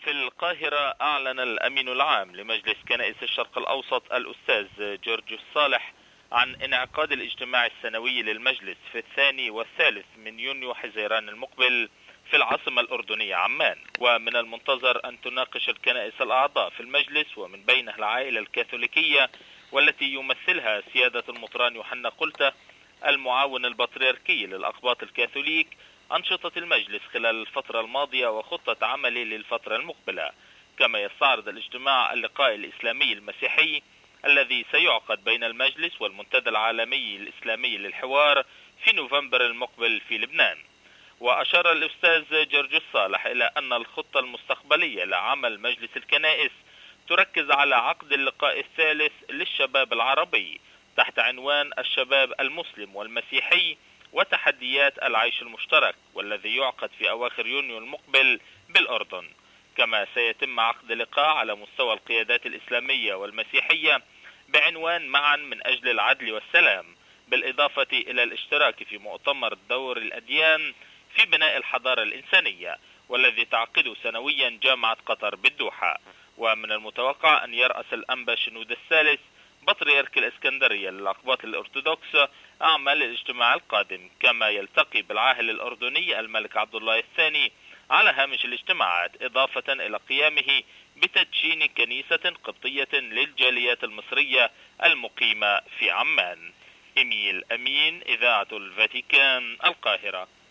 في القاهرة أعلن الأمين العام لمجلس كنائس الشرق الأوسط الأستاذ جورج صالح عن انعقاد الاجتماع السنوي للمجلس في 2 و3 من يونيو حزيران المقبل في العاصمة الأردنية عمان. ومن المنتظر أن تناقش الكنائس الأعضاء في المجلس ومن بينها العائلة الكاثوليكية والتي يمثلها سيادة المطران يوحنا قلته المعاون البطريركي للأقباط الكاثوليك أنشطة المجلس خلال الفترة الماضية وخطة عمله للفترة المقبلة. كما يستعرض الاجتماع اللقاء الإسلامي المسيحي الذي سيعقد بين المجلس والمنتدى العالمي الإسلامي للحوار في نوفمبر المقبل في لبنان. وأشار الأستاذ جورج الصالح إلى أن الخطة المستقبلية لعمل مجلس الكنائس تركز على عقد اللقاء الثالث للشباب العربي تحت عنوان الشباب المسلم والمسيحي وتحديات العيش المشترك، والذي يعقد في أواخر يونيو المقبل بالأردن. كما سيتم عقد لقاء على مستوى القيادات الإسلامية والمسيحية بعنوان معا من أجل العدل والسلام، بالإضافة إلى الاشتراك في مؤتمر دور الأديان في بناء الحضارة الإنسانية، والذي تعقده سنويا جامعة قطر بالدوحة. ومن المتوقع أن يرأس الأنبا شنود الثالث بطريرك الإسكندرية للأقباط الأرثوذكس أعمال الاجتماع القادم، كما يلتقي بالعاهل الأردني الملك عبد الله الثاني على هامش الاجتماعات، إضافة إلى قيامه بتدشين كنيسة قبطية للجاليات المصرية المقيمة في عمان. إيميل أمين، إذاعة الفاتيكان، القاهرة.